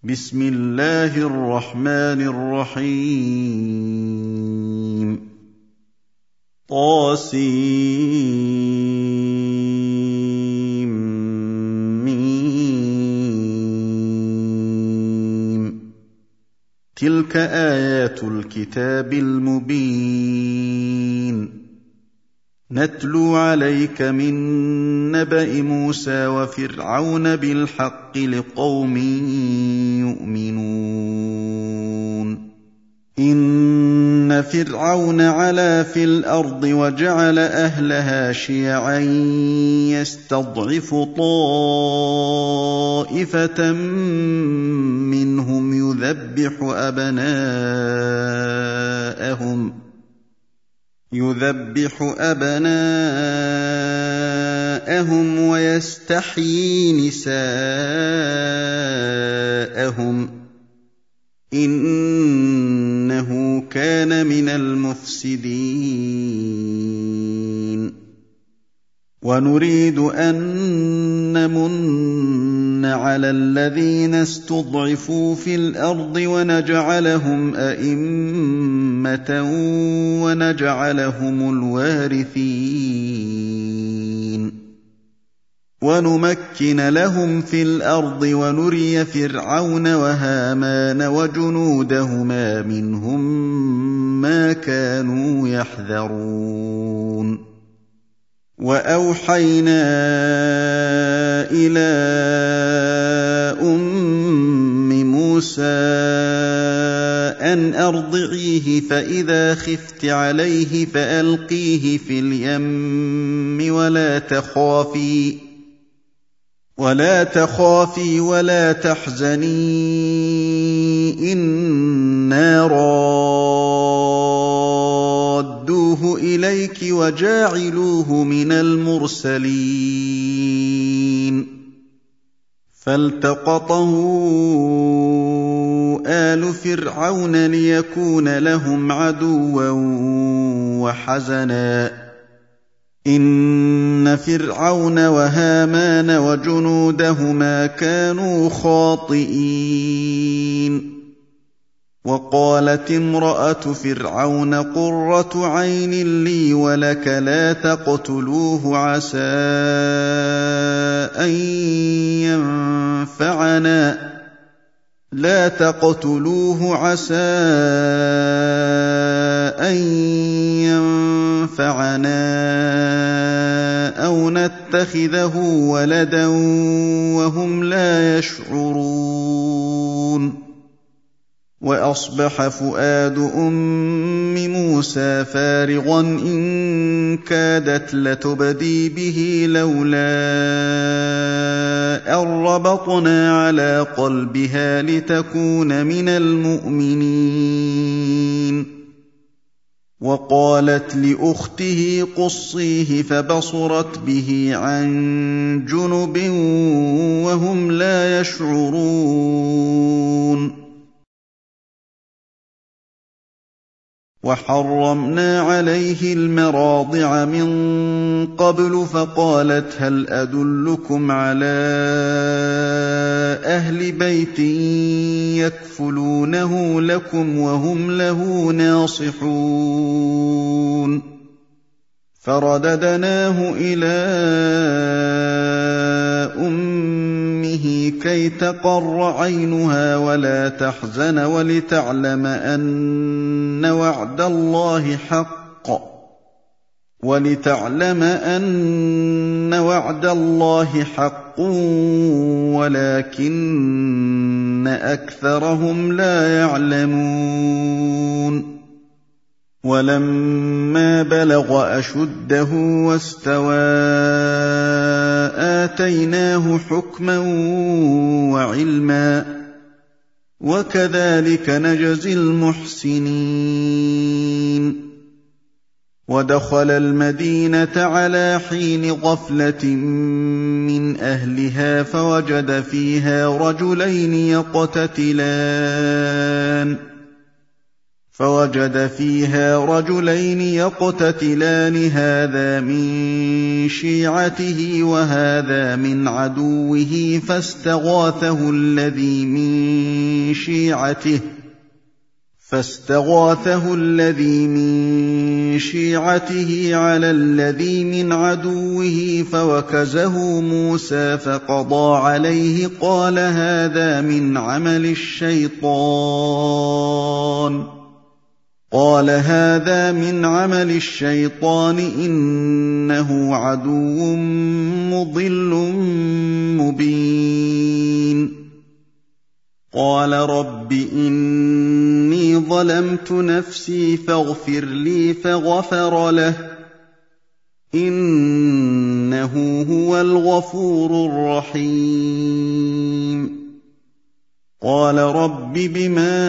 بسم الله الرحمن الرحيم طاسيم تلك آيات الكتاب المبين نتلو عليك من نبأ موسى وفرعون بالحق لقوم يؤمنون إن فرعون علا في الأرض وجعل أهلها شيعا يستضعف طائفة منهم يذبح أبناءهم ويستحيي نساءهم إنه كان من المفسدين ونريد أن نمن على الذين استضعفوا في الأرض ونجعلهم أئمة ونجعلهم الوارثين ونمكن لهم في الأرض ونري فرعون وهامان وجنودهما منهم ما كانوا يحذرون وأوحينا إلى موسى أن أرضعيه فإذا خفت عليه فألقيه في اليم ولا تخافي ولا تحزني إنا رادوه إليك وجاعلوه من المرسلين فالتقطه آل فرعون ليكون لهم عدوا وحزنا إن فرعون وهامان وجنودهما كانوا خاطئين وقالت امرأة فرعون قرة عين لي ولك لا تقتلوه عسى أن ينفعنا أو نتخذه ولدا وهم لا يشعرون وأصبح فؤاد موسى فارغا إن كادت لتبدي به لولا أن ربطنا على قلبها لتكون من المؤمنين وقالت لأخته قصيه فبصرت به عن جنب وهم لا يشعرون وحرمنا عليه المراضع من قبل فقالت هل أدلكم على أهل بيت يكفلونه لكم وهم له ناصحون فرددناه إلى أمه كي تقر عينها ولا تحزن ولتعلم أن وعد الله حق ولكن أكثرهم لا يعلمون ولما بلغ أشده واستوى آتيناه حكما وعلما وكذلك نجزي المحسنين ودخل المدينة على حين غفلة من أهلها فوجد فيها رجلين يقتتلان فوجد فيها رجلين يقتتلان هذا من شيعته وهذا من عدوه فاستغاثه الذي من شيعته على الذي من عدوه فوكزه موسى فقضى عليه قال هذا من عمل الشيطان إنه عدو مضل مبين قال رب إني ظلمت نفسي فاغفر لي فغفر له إنه هو الغفور الرحيم قال رب بما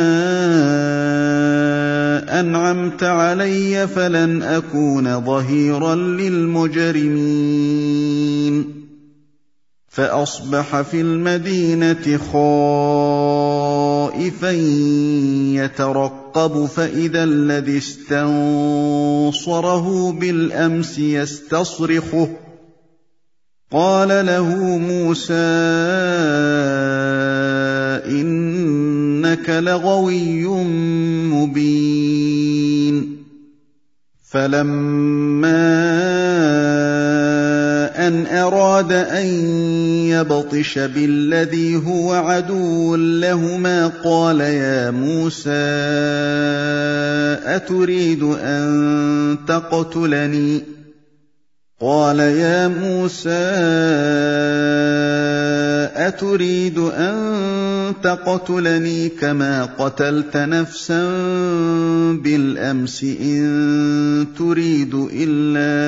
أنعمت علي فلن أكون ظهيرا للمجرمين فأصبح في المدينة خائفا يترقب فإذا الذي استنصره بالأمس يستصرخه قال له موسى إنك لغوي مبين فلما أن أراد أن يبطش بالذي هو عدو لهما قال يا موسى أتريد أن تقتلني كما قتلت نفسا بالأمس إن تريد إلا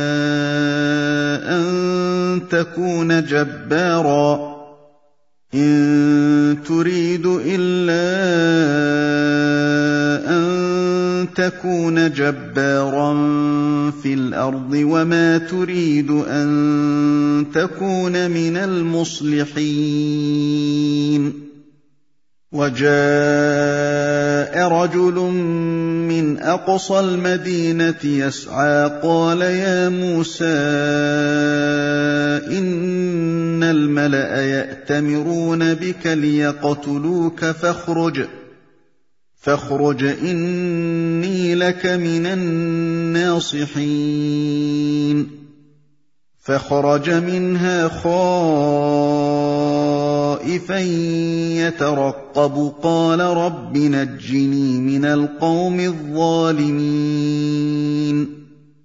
أن تكون جبارا في الأرض وما تريد أن تكون من المصلحين وجاء رجل من أقصى المدينة يسعى قال يا موسى إن الملأ يأتمرون بك ليقتلوك فاخرج إني لك من الناصحين فخرج منها خائفا يترقب قال رب نجني من القوم الظالمين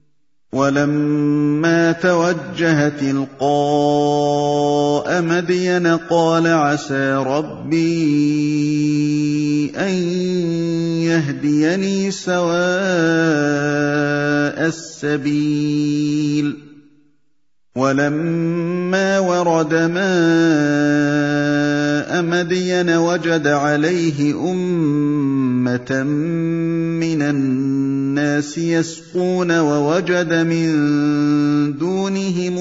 ولما توجه تلقاء مدين قال عسى ربي أن يهديني سواء السبيل ولما ورد ماء مدين وجد عليه أمة من الناس يسقون ووجد من دونهم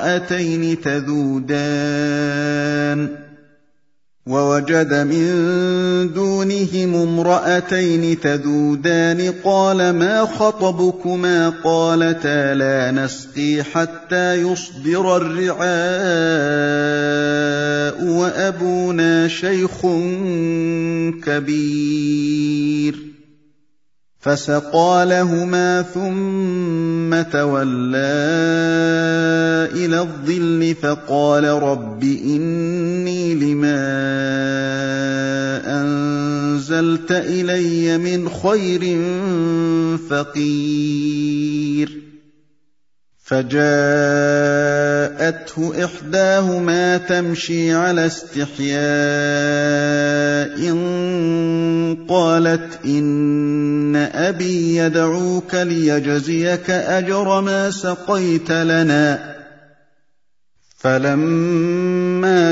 امرأتين تذودان قال ما خطبكما قالتا لا نسقي حتى يصدر الرعاء وأبونا شيخ كبير فسقى لهما ثم تولى إلى الظل فقال رب إني لما أنزلت إلي من خير فقير فجاءته إحداهما تمشي على استحياء قالت إن أبي يدعوك ليجزيك أجر ما سقيت لنا فلما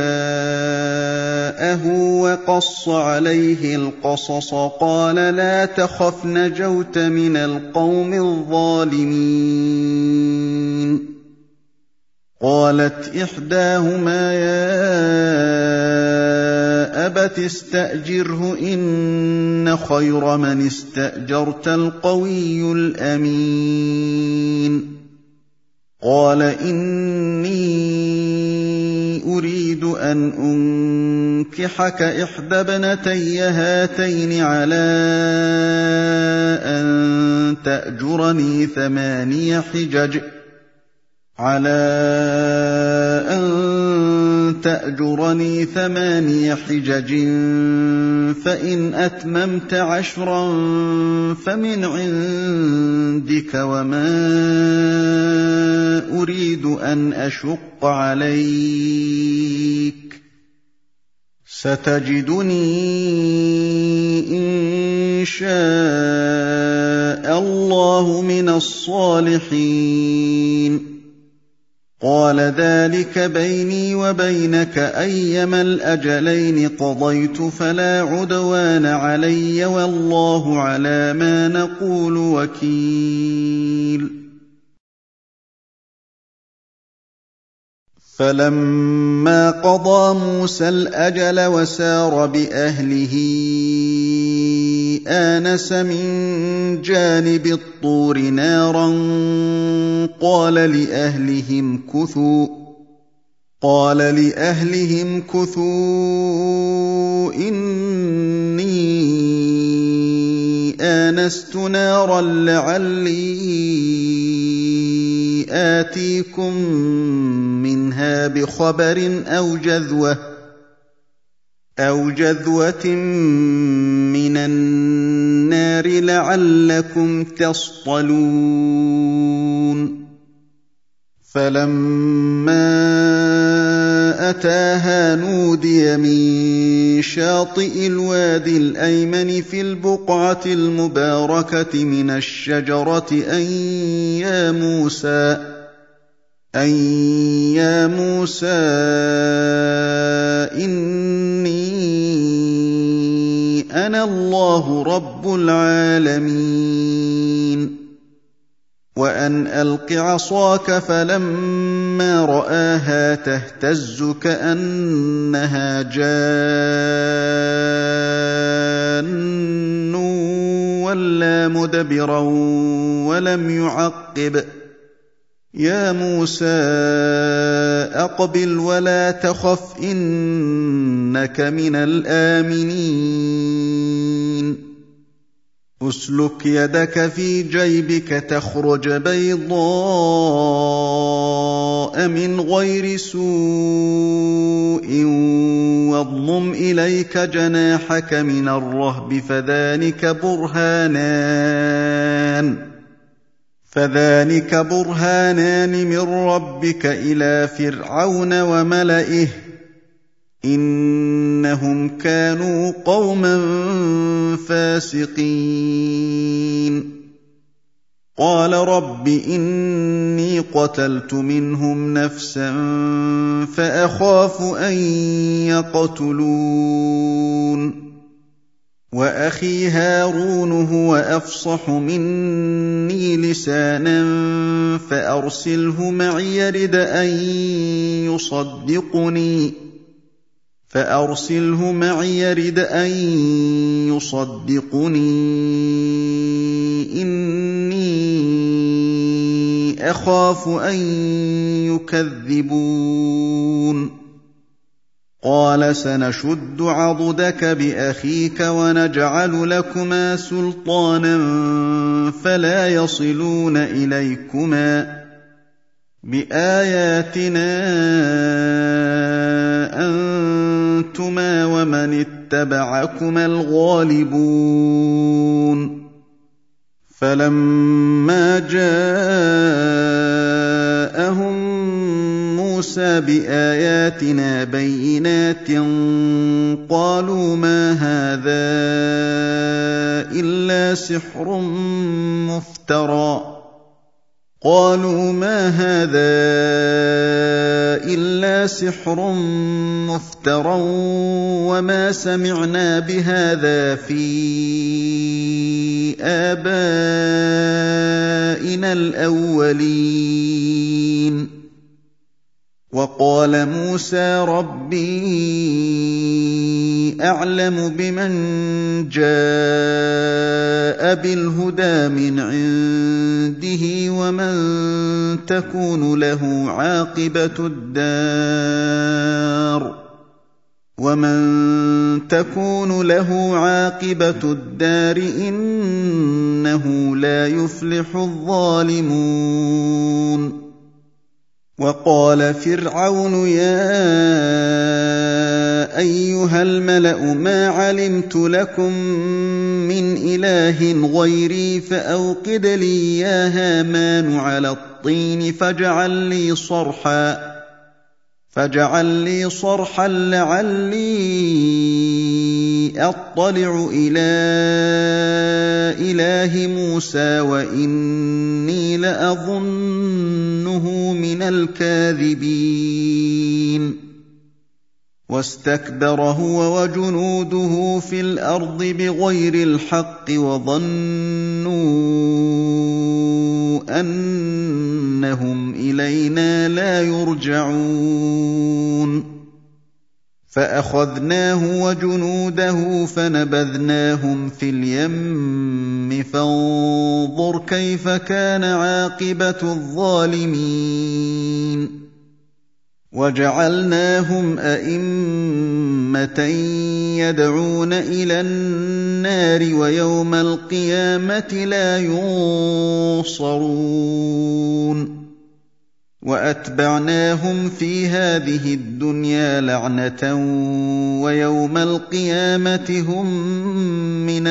جاءه وقص عليه القصص قال لا تخف نجوت من القوم الظالمين قالت إحداهما يا أبت استأجره إن خير من استأجرت القوي الأمين قال إني أريد أن أنكحك إحدى ابنتي هاتين على أن تأجرني 8 حجج فإن أتممت 10 فمن عندك وما أريد أن أشق عليك ستجدني إن شاء الله من الصالحين قال ذلك بيني وبينك أيما الأجلين قضيت فلا عدوان علي والله على ما نقول وكيل فلما قضى موسى الأجل وسار بأهله آنس من جانب الطور نارا قال لأهلهم كثوا إني آنست نارا لعلي آتيكم منها بخبر أو جذوة من النار لعلكم تصطلون فلما أتاها نودي من شاطئ الوادي الأيمن في البقعة المباركة من الشجرة أن يا موسى إني أنا الله رب العالمين وأن ألق عصاك فلما رآها تهتز كأنها جان ولا مدبرا ولم يعقب يا موسى أقبل ولا تخف إنك من الآمنين أسلك يدك في جيبك تخرج بيضاء من غير سوء واضمم إليك جناحك من الرهب فذلك برهانان من ربك إلى فرعون وملئه إنهم كانوا قوما فاسقين قال رب إني قتلت منهم نفسا فأخاف أن يقتلون وأخي هارون هو أفصح مني لسانا فأرسله معي يرد أن يصدقني إني أخاف أن يكذبون قال سنشد عضدك بأخيك ونجعل لكما سلطانا فلا يصلون إليكما بآياتنا أنتما ومن اتبعكما الغالبون فلما جاءهم موسى بآياتنا بينات قالوا ما هذا إلا سحر مفترى وما سمعنا بهذا في آبائنا الأولين وقال موسى ربي أعلم بمن جاء بالهدى من عنده ومن تكون له عاقبة الدار إنه لا يفلح الظالمون وقال فرعون يا أيها الملأ ما علمت لكم من إله غيري فأوقد لي يا هامان على الطين فاجعل لي صرحا لعلي أطلع إلى إله موسى وإني لأظنه من الكاذبين واستكبر هو وجنوده في الأرض بغير الحق وظنوا أنهم إلينا لا يرجعون فأخذناه وجنوده فنبذناهم في اليم فانظر كيف كان عاقبة الظالمين وجعلناهم أئمة يدعون إلى النار ويوم القيامة لا ينصرون وأتبعناهم في هذه الدنيا لعنة ويوم القيامة هم من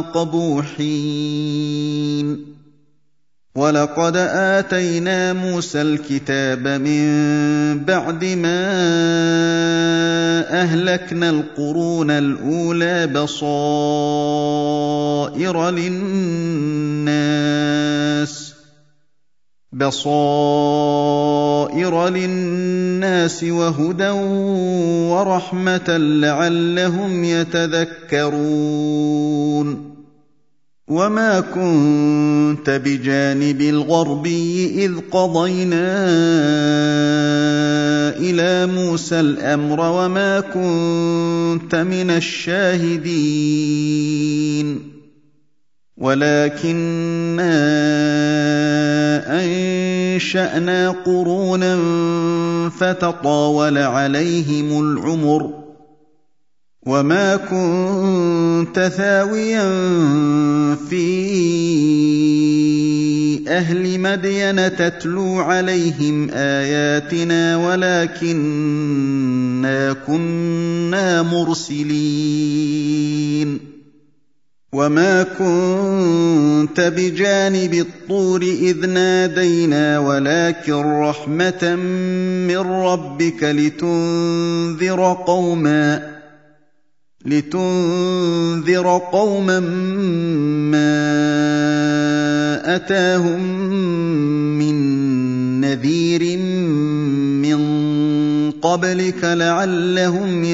المقبوحين ولقد آتينا موسى الكتاب من بعد ما أهلكنا القرون الأولى بصائر للناس وهدى ورحمة لعلهم يتذكرون وما كنت بجانب الغربي إذ قضينا إلى موسى الأمر وما كنت من الشاهدين ولكننا أنشأنا قرونا فتطاول عليهم العمر وما كنت ثاويا في أهل مدين تتلو عليهم آياتنا ولكننا كنا مرسلين وما كنت بجانب الطور إذ نادينا ولكن رحمة من ربك لتنذر قوما ما أتاهم من نذير من قبلك لعلهم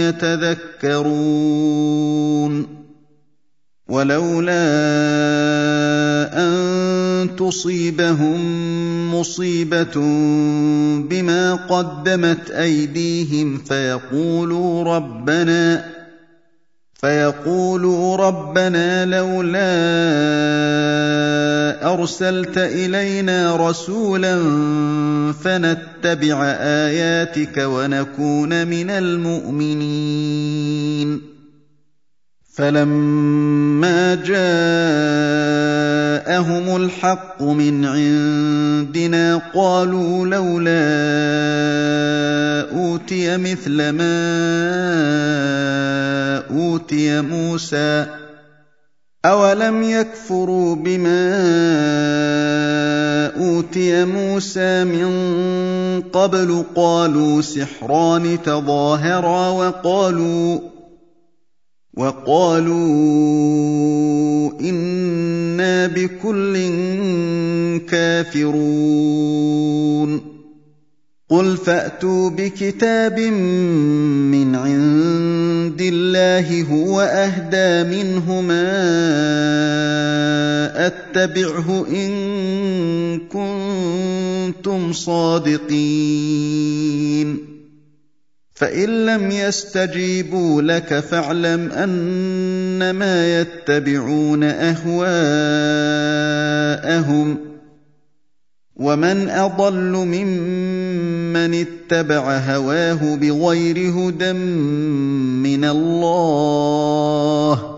يتذكرون ولولا أن تصيبهم مصيبة بما قدمت أيديهم فيقولوا ربنا لولا أرسلت إلينا رسولا فنتبع آياتك ونكون من المؤمنين فلما جاءهم الحق من عندنا قالوا لولا أوتي مثل ما أوتي موسى أولم يكفروا بما أوتي موسى من قبل قالوا سحران تظاهرا وقالوا إنا بكل كافرون قُلْ فَأْتُوا بِكِتَابٍ مِّنْ عِندِ اللَّهِ هُوَ أَهْدَىٰ مِنْهُمَا أَتَّبِعْهُ إِن كُنتُمْ صَادِقِينَ فَإِن لَّمْ يَسْتَجِيبُوا لَكَ فَاعْلَمْ أَنَّمَا يَتَّبِعُونَ أَهْوَاءَهُمْ ۚ وَمَنْ أَضَلُّ مِمَّنِ اتَّبَعَ هَوَاهُ بِغَيْرِ هُدًى مِّنَ اللَّهِ ۚ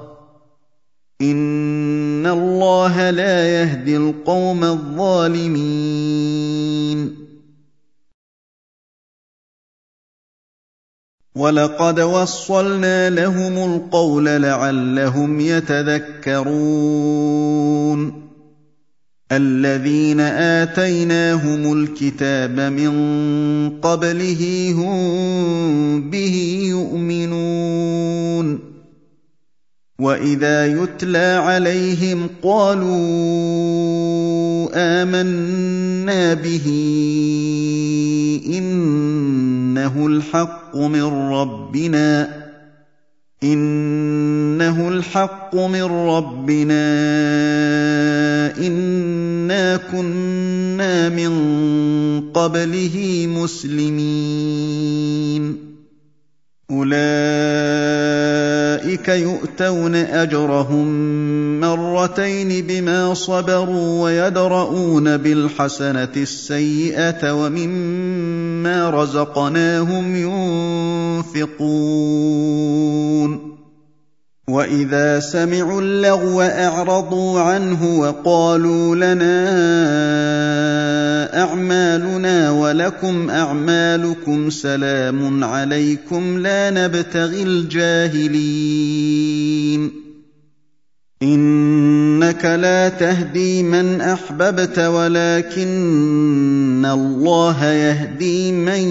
إِنَّ اللَّهَ لَا يَهْدِي الْقَوْمَ الظَّالِمِينَ وَلَقَدْ وَصَّلْنَا لَهُمُ الْقَوْلَ لَعَلَّهُمْ يَتَذَكَّرُونَ الَّذِينَ آتَيْنَاهُمُ الْكِتَابَ مِن قَبْلِهِ هُم بِهِ يُؤْمِنُونَ وَإِذَا يُتْلَىٰ عَلَيْهِمْ قَالُوا آمَنَّا بِهِ إِنَّهُ الْحَقُّ مِن رَّبِّنَا إِنَّا كُنَّا مِن قَبْلِهِ مُسْلِمِينَ أُولَٰئِكَ يُؤْتَوْنَ أَجْرَهُم مَّرَّتَيْنِ بِمَا صَبَرُوا وَيَدْرَءُونَ بِالْحَسَنَةِ السَّيِّئَةَ وَمِمَّا رَزَقْنَاهُمْ يُنفِقُونَ وَإِذَا سَمِعُوا اللَّغْوَ أَعْرَضُوا عَنْهُ وَقَالُوا لَنَا أَعْمَالُنَا وَلَكُمْ أَعْمَالُكُمْ سَلَامٌ عَلَيْكُمْ لَا نَبْتَغِي الْجَاهِلِينَ إِنَّكَ لَا تَهْدِي مَنْ أَحْبَبْتَ وَلَٰكِنَّ اللَّهَ يَهْدِي مَن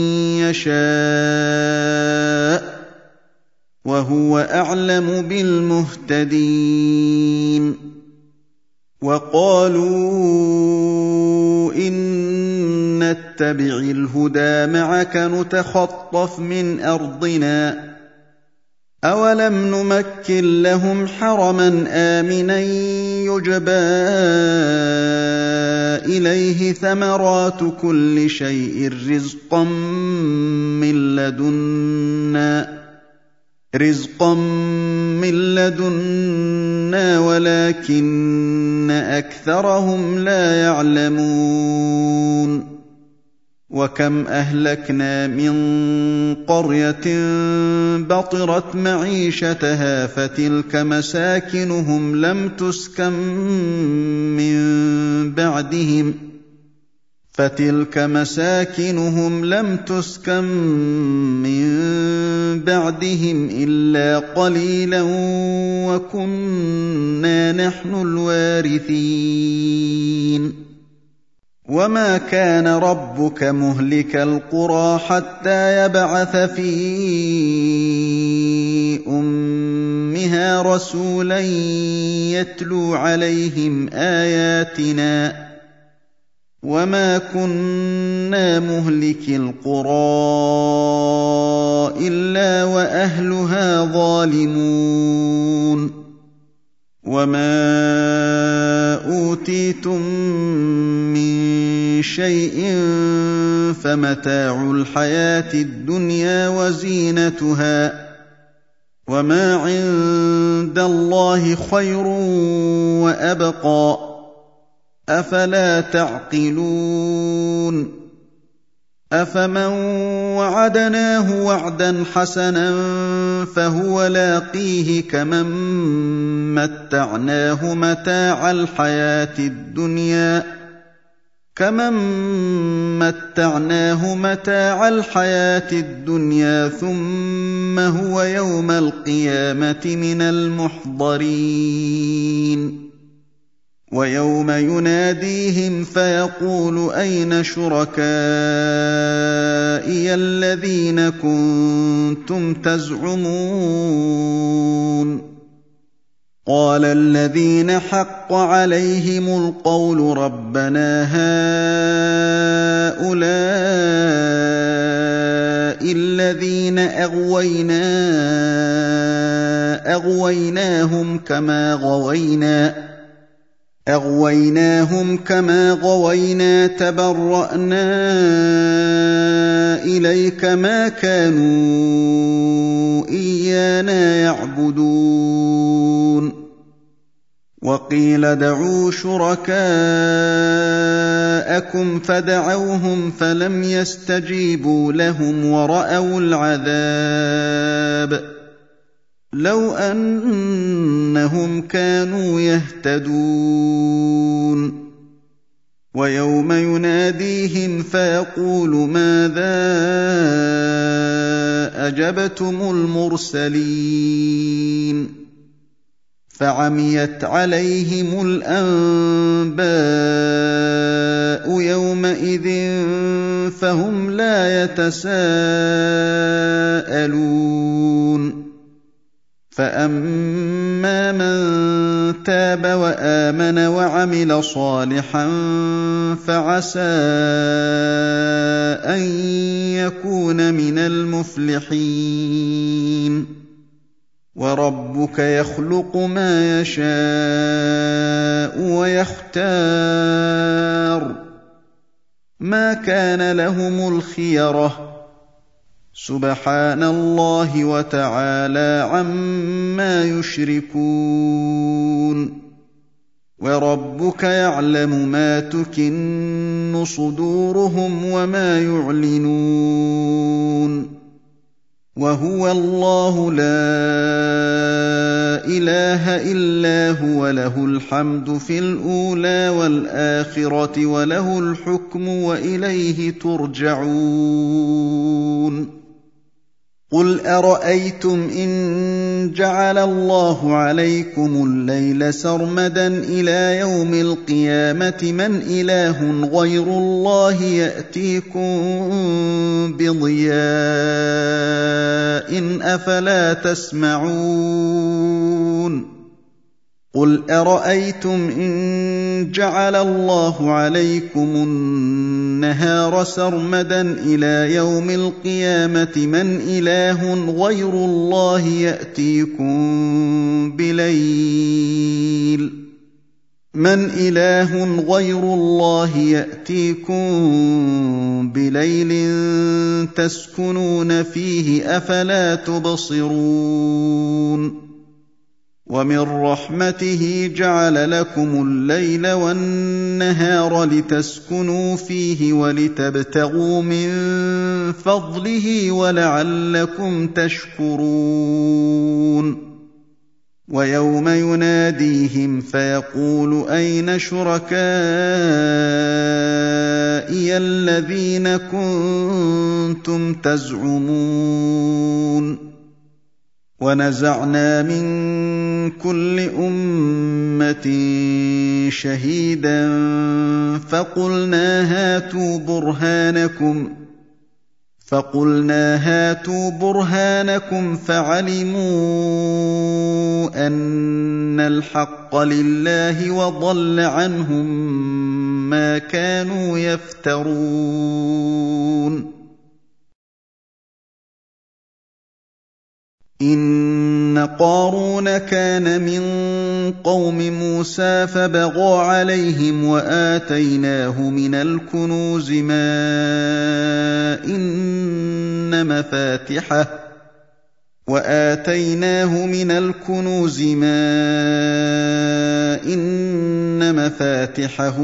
يَشَاءُ ۚ وَهُوَ أَعْلَمُ بِالْمُهْتَدِينَ وَقَالُوا إِن نَّتَّبِعِ الْهُدَىٰ مَعَكَ نُتَخَطَّفْ مِنْ أَرْضِنَا ۚ أَوَلَمْ نُمَكِّن لَّهُمْ حَرَمًا آمِنًا يُجْبَىٰ إِلَيْهِ ثَمَرَاتُ كُلِّ شَيْءٍ رِّزْقًا مِّن لَّدُنَّا وَلَٰكِنَّ أَكْثَرَهُمْ لَا يَعْلَمُونَ وَكَمْ أَهْلَكْنَا مِن قَرْيَةٍ بَطِرَتْ مَعِيشَتَهَا فَتِلْكَ مَسَاكِنُهُمْ لَمْ تُسْكَن مِّن بَعْدِهِمْ إِلَّا قَلِيلًا وَكُنَّا نَحْنُ الْوَارِثِينَ وَمَا كَانَ رَبُّكَ مُهْلِكَ الْقُرَىٰ حَتَّىٰ يَبْعَثَ فِي أُمِّهَا رَسُولًا يَتْلُو عَلَيْهِمْ آيَاتِنَا ۚ وَمَا كُنَّا مُهْلِكِي الْقُرَىٰ إِلَّا وَأَهْلُهَا ظَالِمُونَ وَمَا أُوتِيتُم مِّن شَيْءٍ فَمَتَاعُ الْحَيَاةِ الدُّنْيَا وَزِينَتُهَا ۚ وَمَا عِندَ اللَّهِ خَيْرٌ وَأَبْقَىٰ ۚ أَفَلَا تَعْقِلُونَ أَفَمَن وَعَدْنَاهُ وَعْدًا حَسَنًا فَهُوَ لَاقِيهِ كَمَن مَّتَّعْنَاهُ مَتَاعَ الْحَيَاةِ الدُّنْيَا ثُمَّ هُوَ يَوْمَ الْقِيَامَةِ مِنَ الْمُحْضَرِينَ وَيَوْمَ يُنَادِيهِمْ فَيَقُولُ أَيْنَ شُرَكَائِيَ الَّذِينَ كُنتُمْ تَزْعُمُونَ قال الذين حق عليهم القول ربنا هؤلاء الذين أغويناهم كما غوينا تبرأنا إليك ما كانوا إيانا يعبدون وقيل ادعوا شركاءكم فدعوهم فلم يستجيبوا لهم ورأوا العذاب لو أنهم كانوا يهتدون ويوم يناديهم فيقول ماذا أجبتم المرسلين فعميت عليهم الأنباء يومئذ فهم لا يتساءلون فأما من تاب وآمن وعمل صالحا فعسى أن يكون من المفلحين وربك يخلق ما يشاء ويختار ما كان لهم الخيرة سبحان الله وتعالى عما يشركون وربك يعلم ما تكن صدورهم وما يعلنون وهو الله لا إله إلا هو له الحمد في الأولى والآخرة وله الحكم وإليه ترجعون قل أرأيتم إن جعل الله عليكم الليل سرمدا إلى يوم القيامة من إله غير الله يأتيكم بضياء أفلا تسمعون قل أرأيتم إن جعل الله عليكم النهار سرمدا إلى يوم القيامة من إله غير الله يأتيكم بليل تسكنون فيه أفلا تبصرون ومن رحمته جعل لكم الليل والنهار لتسكنوا فيه ولتبتغوا من فضله ولعلكم تشكرون ويوم يناديهم فيقول أين شركائي الذين كنتم تزعمون ونزعنا من كل أمة شهيدا فقلنا هاتوا برهانكم فعلموا أن الحق لله وضل عنهم ما كانوا يفترون إن قارون كان من قوم موسى فبغى عليهم وآتيناه من الكنوز ما إن مفاتحه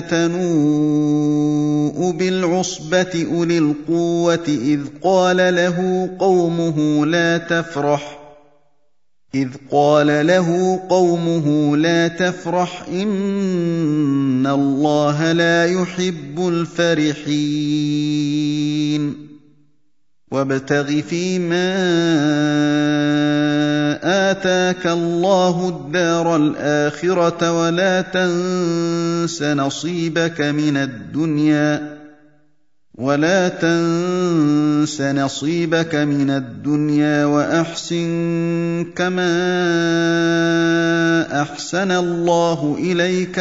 لتنوء بالعصبة أولي القوة إذ قال له قومه لا تفرح إن الله لا يحب الفرحين وابتغ فيما آتاك الله الدار الآخرة ولا تنس نصيبك من الدنيا وأحسن كما أحسن الله إليك ولا تبغ الفساد في الأرض ولا تعثوا في الأرض مفسدين وابتغ فيما آتاك الله الدار الآخرة ولا تنس نصيبك من الدنيا وأحسن كما أحسن الله إليك ولا تبغ الفساد في الأرض ولا تعثوا في الأرض مفسدين أحسن الله إليك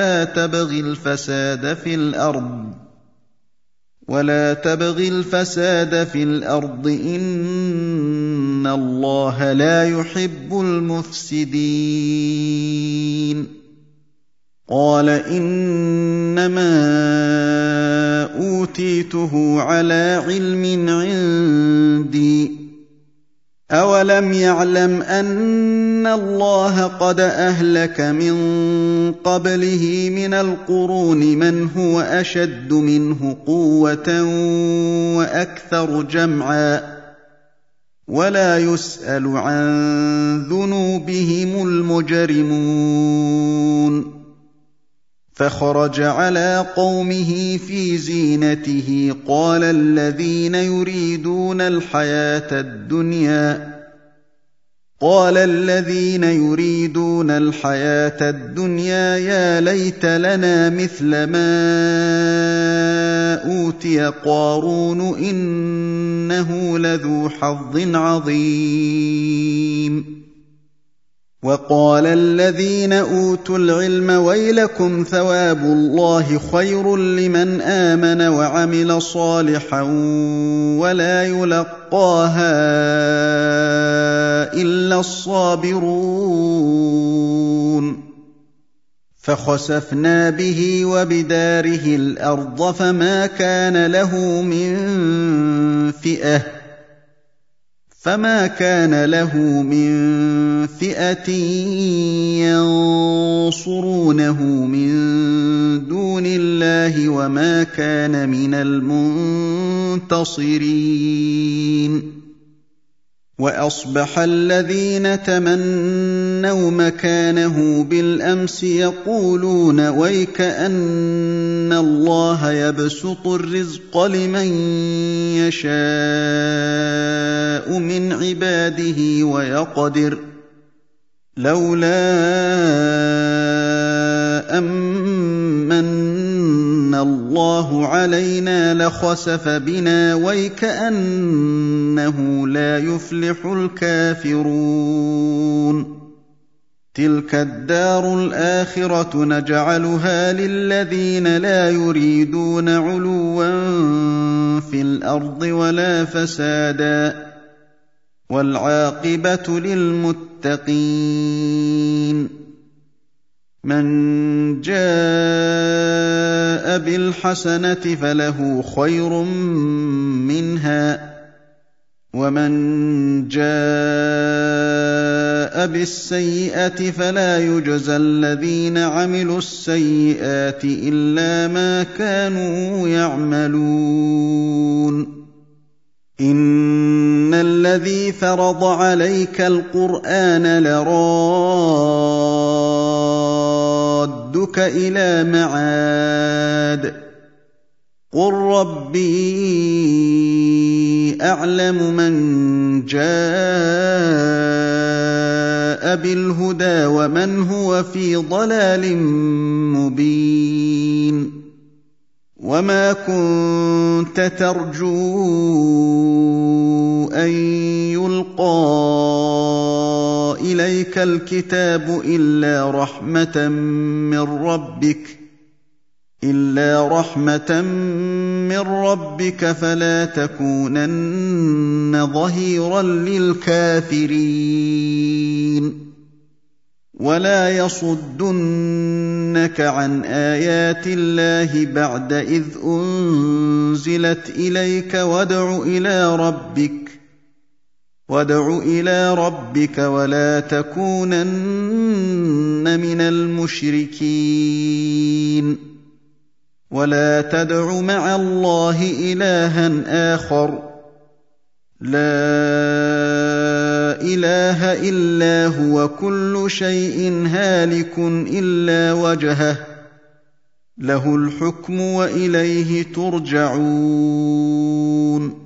ولا تبغ الفساد في الأرض إن الله لا يحب المفسدين قال إنما أوتيته على علم عندي أولم يعلم أن الله قد أهلك من قبله من القرون من هو أشد منه قوة وأكثر جمعا ولا يسأل عن ذنوبهم المجرمون فخرج على قومه في زينته قال الذين يريدون الحياة الدنيا يا ليت لنا مثل ما أوتي قارون إنه لذو حظ عظيم وقال الذين أوتوا العلم ويلكم ثواب الله خير لمن آمن وعمل صالحا ولا يلقاها إلا الصابرون فخسفنا به وبداره الأرض فما كان له من فئة ينصرونه من دون الله وما كان من المنتصرين وأصبح الذين تمنوا مكانه بالأمس يقولون ويك أن الله يبسط الرزق لمن يشاء من عباده ويقدر لولا أمن الله علينا لخسف بنا ويكأنه لا يفلح الكافرون تلك الدار الآخرة نجعلها للذين لا يريدون علوا في الأرض ولا فسادا والعاقبة للمتقين من جاء بالحسنة فله خير منها ومن جاء بالسيئة فلا يجزى الذين عملوا السيئات إلا ما كانوا يعملون إن الذي فرض عليك القرآن لرادك إلى معاد قل ربي أعلم من جاء بالهدى ومن هو في ضلال مبين وما كنت ترجو أن يلقى إليك الكتاب إلا رحمة من ربك فلا تكونن ظهيرا للكافرين ولا يصدنك عن آيات الله بعد إذ أنزلت إليك وادع إلى ربك ولا تكونن من المشركين ولا تدع مع الله إلها آخر لا إله إلا هو كل شيء هالك إلا وجهه له الحكم وإليه ترجعون